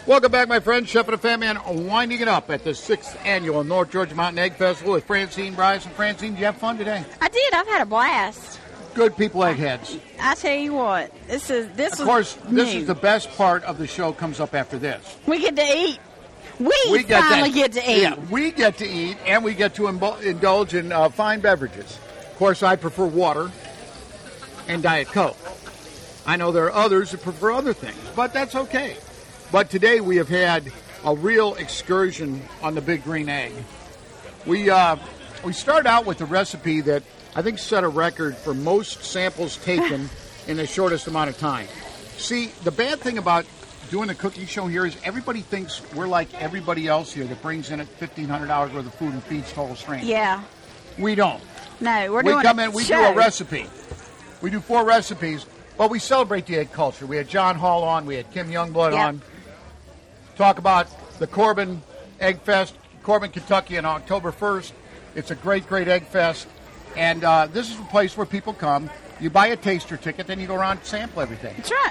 Welcome back, my friends. Chef and a Fat Man winding it up at the 6th Annual North Georgia Mountain Egg Festival with Francine Bryce. And Francine, did you have fun today? I did. I've had a blast. Good people, eggheads. I tell you what, this is the best part of the show comes up after this. We get to eat. We finally get to eat. Yeah, we get to eat, and we get to indulge in fine beverages. Of course, I prefer water and Diet Coke. I know there are others that prefer other things, but that's okay. But today we have had a real excursion on the Big Green Egg. We started out with a recipe that I think set a record for most samples taken in the shortest amount of time. See, the bad thing about doing a cooking show here is everybody thinks we're like everybody else here that brings in $1,500 worth of food and feeds total strangers. Yeah. We don't. No, we come in, we do a recipe. We do 4 recipes, but we celebrate the egg culture. We had John Hall on, we had Kim Youngblood on. Talk about the Corbin Egg Fest, Corbin, Kentucky, on October 1st. It's a great, great egg fest. And this is a place where people come. You buy a taster ticket, then you go around and sample everything. That's right.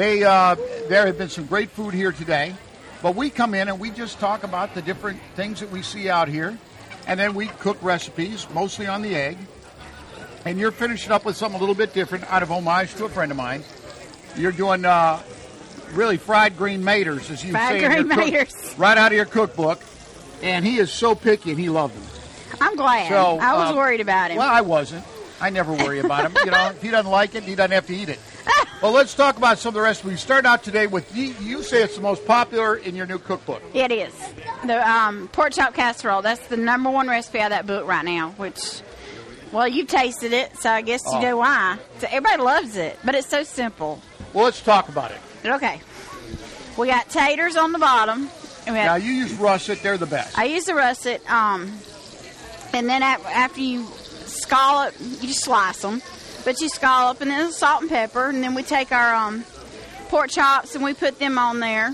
There have been some great food here today. But we come in and we just talk about the different things that we see out here. And then we cook recipes, mostly on the egg. And you're finishing up with something a little bit different out of homage to a friend of mine. You're doing... really fried green maters, as you say, right out of your cookbook. And he is so picky, and he loved them. I'm glad. So, I was worried about him. Well, I wasn't. I never worry about him. If he doesn't like it, he doesn't have to eat it. Well, let's talk about some of the recipes. We start out today with, you say it's the most popular in your new cookbook. It is. The pork chop casserole. That's the number 1 recipe out of that book right now, which, well, you tasted it, so I guess you know why. So everybody loves it, but it's so simple. Well, let's talk about it. Okay. We got taters on the bottom. Now, you use russet. They're the best. I use the russet. And then after you scallop, you just slice them. But you scallop, and then salt and pepper. And then we take our pork chops, and we put them on there.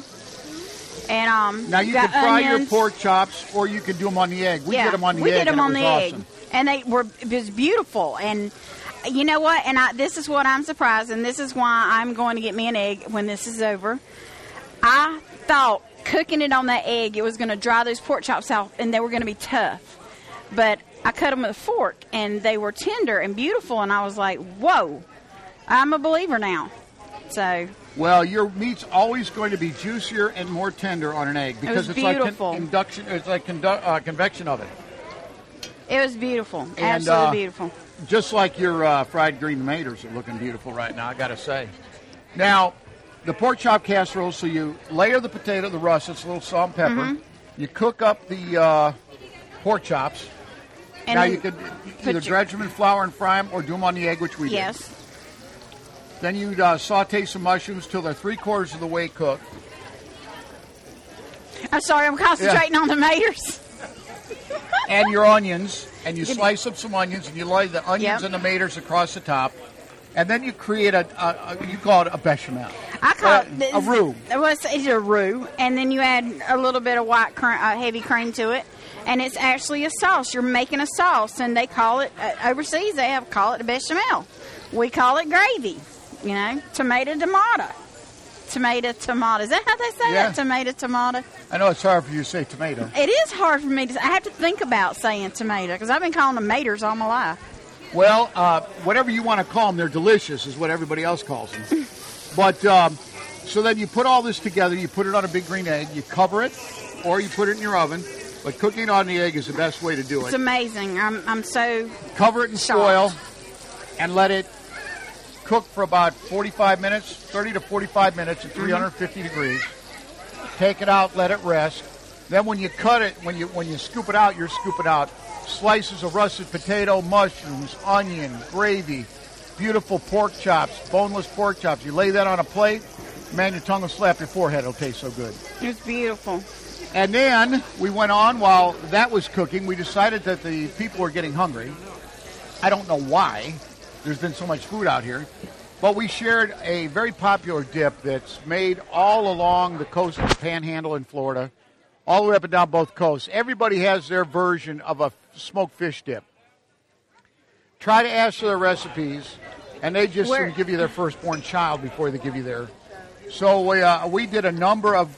And now, you can fry your pork chops, or you can do them on the egg. We did them on the egg, did them on the egg. Awesome. And it was beautiful. And... you know what? And this is what I'm surprised, and this is why I'm going to get me an egg when this is over. I thought cooking it on that egg, it was going to dry those pork chops out, and they were going to be tough. But I cut them with a fork, and they were tender and beautiful, and I was like, whoa, I'm a believer now. So. Well, your meat's always going to be juicier and more tender on an egg because it's beautiful. Like induction. It's like convection oven. It was beautiful, absolutely beautiful. Just like your fried green maters are looking beautiful right now, I got to say. Now, the pork chop casserole, so you layer the potato, the russets, a little salt and pepper. Mm-hmm. You cook up the pork chops. And now, you could either dredge them in flour and fry them or do them on the egg, which we did. Yes. Then you'd saute some mushrooms till they're 3/4 of the way cooked. I'm sorry, I'm concentrating on the maters. And your onions, and you slice up some onions, and you lay the onions and the maters across the top, and then you create you call it a bechamel. I call it a roux. It's a roux, and then you add a little bit of white heavy cream to it, and it's actually a sauce. You're making a sauce, and they call it overseas. They call it a bechamel. We call it gravy. Tomato tomato. Tomato tomato. Is that how they say it? Tomato tomato. I know it's hard for you to say tomato. It is hard for me to say. I have to think about saying tomato because I've been calling them maters all my life. Well, whatever you want to call them, they're delicious is what everybody else calls them. But so then you put all this together. You put it on a Big Green Egg. You cover it or you put it in your oven. But cooking on the egg is the best way to do it. It's amazing. I'm so cover it in foil and let it cook for about 45 minutes, 30 to 45 minutes at 350 degrees. Take it out, let it rest. Then when you cut it, when you scoop it out, you're scooping out slices of russet potato, mushrooms, onion, gravy, beautiful pork chops, boneless pork chops. You lay that on a plate, man, your tongue will slap your forehead. It'll taste so good. It's beautiful. And then we went on while that was cooking. We decided that the people were getting hungry. I don't know why. There's been so much food out here. But we shared a very popular dip that's made all along the coast of the Panhandle in Florida, all the way up and down both coasts. Everybody has their version of a smoked fish dip. Try to ask for their recipes, and they just give you their firstborn child before they give you their. So we did a number of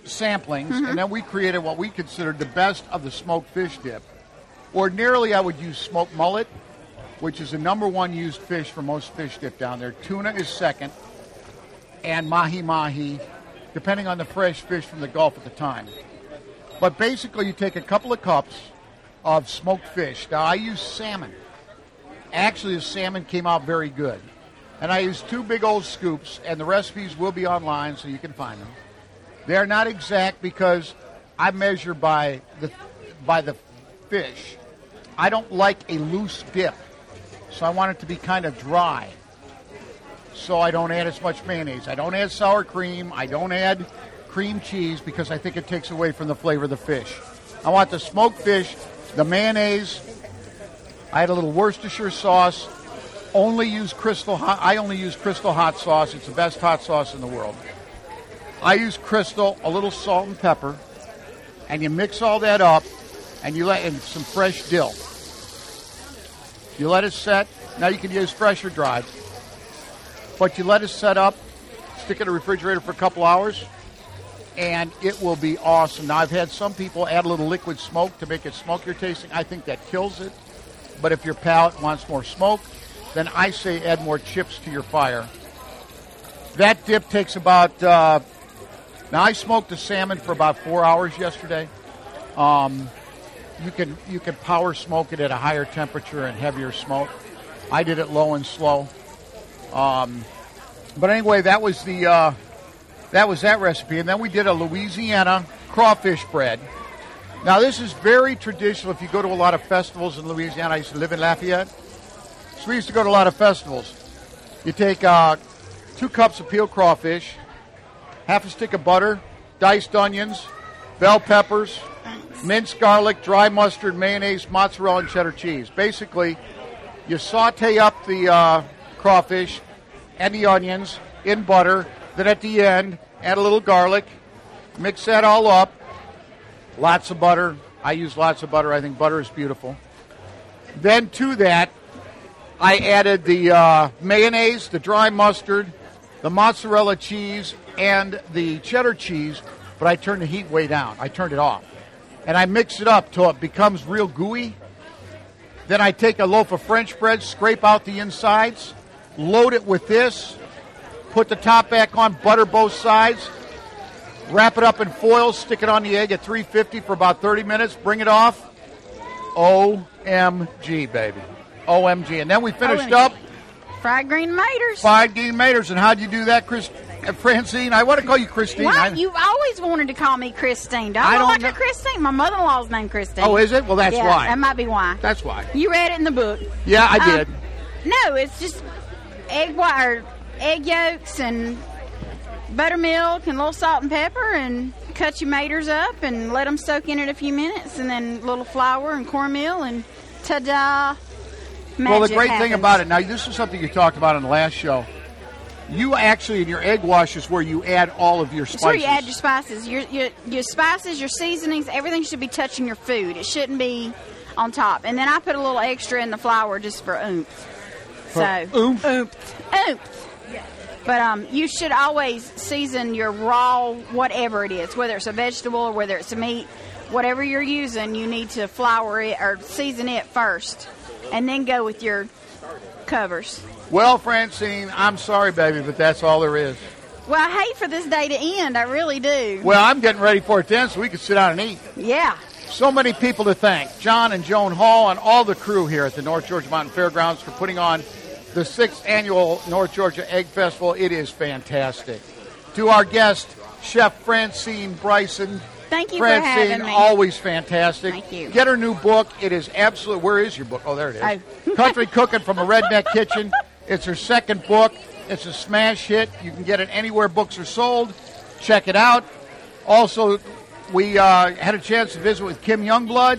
samplings, and then we created what we considered the best of the smoked fish dip. Ordinarily, I would use smoked mullet, which is the number one used fish for most fish dip down there. Tuna is second, and mahi-mahi, depending on the fresh fish from the Gulf at the time. But basically, you take a couple of cups of smoked fish. Now, I use salmon. Actually, the salmon came out very good. And I used 2 big old scoops, and the recipes will be online so you can find them. They're not exact because I measure by the fish. I don't like a loose dip, so I want it to be kind of dry. So I don't add as much mayonnaise. I don't add sour cream. I don't add cream cheese because I think it takes away from the flavor of the fish. I want the smoked fish, the mayonnaise. I had a little Worcestershire sauce. I only use Crystal hot sauce. It's the best hot sauce in the world. I use Crystal, a little salt and pepper, and you mix all that up, and and some fresh dill. You let it set. Now you can use fresh or dried, but you let it set up. Stick it in the refrigerator for a couple hours, and it will be awesome. Now I've had some people add a little liquid smoke to make it smokier tasting. I think that kills it. But if your palate wants more smoke, then I say add more chips to your fire. That dip takes about, now I smoked the salmon for about 4 hours yesterday. You can power smoke it at a higher temperature and heavier smoke. I did it low and slow. But anyway, that was that recipe. And then we did a Louisiana crawfish bread. Now, this is very traditional. If you go to a lot of festivals in Louisiana, I used to live in Lafayette. So we used to go to a lot of festivals. You take 2 cups of peeled crawfish, half a stick of butter, diced onions, bell peppers, minced garlic, dry mustard, mayonnaise, mozzarella, and cheddar cheese. Basically, you saute up the crawfish and the onions in butter. Then at the end, add a little garlic. Mix that all up. Lots of butter. I use lots of butter. I think butter is beautiful. Then to that, I added the mayonnaise, the dry mustard, the mozzarella cheese, and the cheddar cheese, but I turned the heat way down. I turned it off. And I mix it up till it becomes real gooey. Then I take a loaf of French bread, scrape out the insides, load it with this, put the top back on, butter both sides, wrap it up in foil, stick it on the egg at 350 for about 30 minutes, bring it off. OMG, baby. OMG. And then we finished up. Fried green tomatoes. Fried green tomatoes. And how'd you do that, Francine? I want to call you Christine. Why? You've always wanted to call me Christine. I don't like her Christine. My mother-in-law's named Christine. Oh, is it? Well, that's why. That might be why. That's why. You read it in the book. Yeah, I did. No, it's just egg yolks and buttermilk and a little salt and pepper, and cut your maters up and let them soak in it a few minutes, and then a little flour and cornmeal, and ta-da, magic Well, the great happens. thing about it, now this is something you talked about on the last show. You actually, in your egg wash, is where you add all of your spices. It's where you add your spices. Your spices, your seasonings, everything should be touching your food. It shouldn't be on top. And then I put a little extra in the flour just for oomph. Oomph. But you should always season your raw, whatever it is, whether it's a vegetable or whether it's a meat, whatever you're using, you need to flour it or season it first, and then go with your covers. Well, Francine, I'm sorry, baby, but that's all there is. Well, I hate for this day to end. I really do. Well, I'm getting ready for it then so we can sit down and eat. Yeah. So many people to thank. John and Joan Hall and all the crew here at the North Georgia Mountain Fairgrounds for putting on the 6th annual North Georgia Egg Festival. It is fantastic. To our guest, Chef Francine Bryson. Thank you Francine, for having me. Always fantastic. Thank you. Get her new book. It is absolute. Where is your book? Oh, there it is. Oh. Country Cooking from a Redneck Kitchen. It's her second book. It's a smash hit. You can get it anywhere books are sold. Check it out. Also, we had a chance to visit with Kim Youngblood,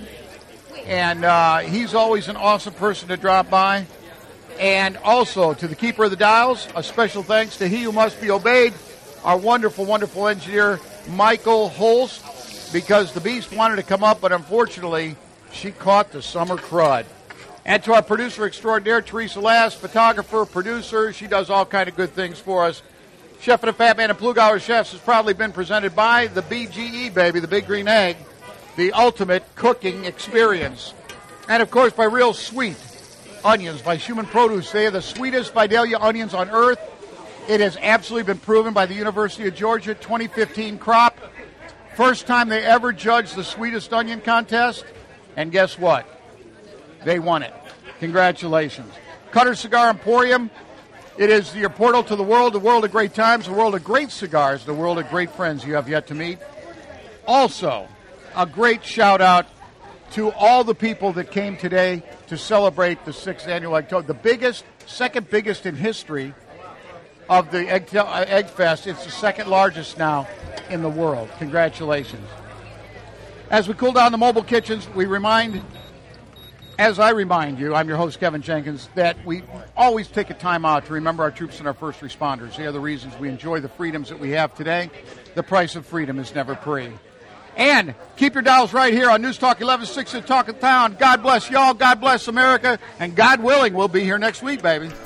and he's always an awesome person to drop by. And also, to the keeper of the dials, a special thanks to he who must be obeyed, our wonderful, wonderful engineer, Michael Holst, because the beast wanted to come up, but unfortunately, she caught the summer crud. And to our producer extraordinaire, Teresa Last, photographer, producer. She does all kind of good things for us. Chef of the Fat Man and Plugauer Chefs has proudly been presented by the BGE, baby, the Big Green Egg, the ultimate cooking experience. And, of course, by Real Sweet Onions, by Human Produce. They are the sweetest Vidalia onions on earth. It has absolutely been proven by the University of Georgia 2015 crop. First time they ever judged the sweetest onion contest. And guess what? They won it. Congratulations. Cutter Cigar Emporium. It is your portal to the world of great times, the world of great cigars, the world of great friends you have yet to meet. Also, a great shout-out to all the people that came today to celebrate the 6th annual Eggtober, the biggest, second biggest in history of the Egg Fest. It's the second largest now in the world. Congratulations. As we cool down the mobile kitchens, as I remind you, I'm your host, Kevin Jenkins, that we always take a time out to remember our troops and our first responders. They are the reasons we enjoy the freedoms that we have today. The price of freedom is never free. And keep your dials right here on News Talk 1160, Talk of Town. God bless y'all, God bless America, and God willing, we'll be here next week, baby.